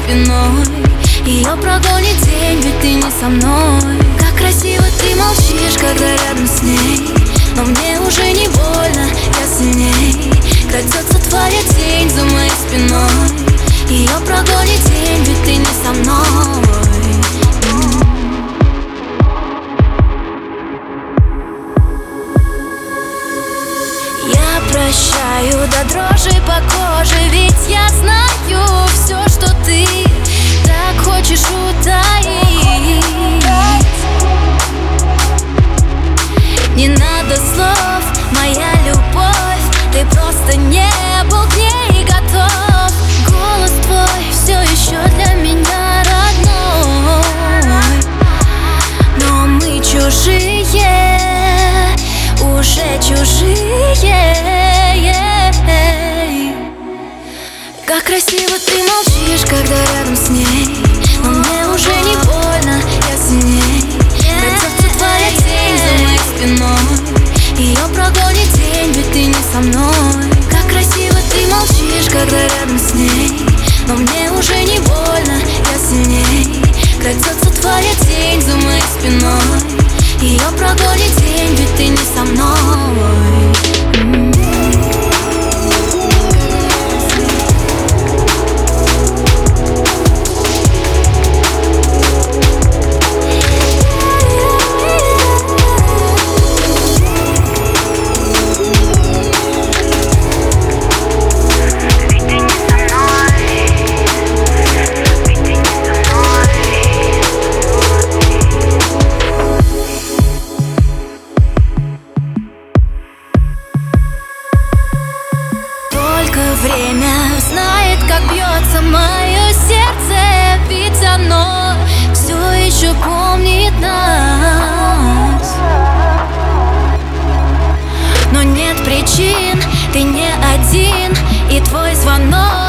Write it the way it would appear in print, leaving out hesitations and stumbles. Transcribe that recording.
спиной. Ее прогонит день, ведь ты не со мной. Как красиво ты молчишь, когда рядом с ней. Но мне уже не больно, я сильней. Крадется твоя тень за моей спиной. Ее прогонит день, ведь ты не со мной. Я прощаю до дрожи по коже, ведь я знаю все, что ты так хочешь утаить. Не надо слов, моя любовь, ты просто не был к ней готов. Голос твой все еще для меня родной, но мы чужие, уже чужие. Как красиво ты молчишь, когда рядом с ней. Но мне уже не больно, я сильней. Крадется твоя тень за моей спиной. Ее прогонит день, ведь ты не со мной. Как красиво ты молчишь, когда рядом с ней. Но мне уже не больно, я сильней. Крадется твоя тень за моей спиной. Ее прогонит день, ведь ты не со мной. Время знает, как бьется мое сердце, ведь оно все еще помнит нас. Но нет причин, ты не один, и твой звонок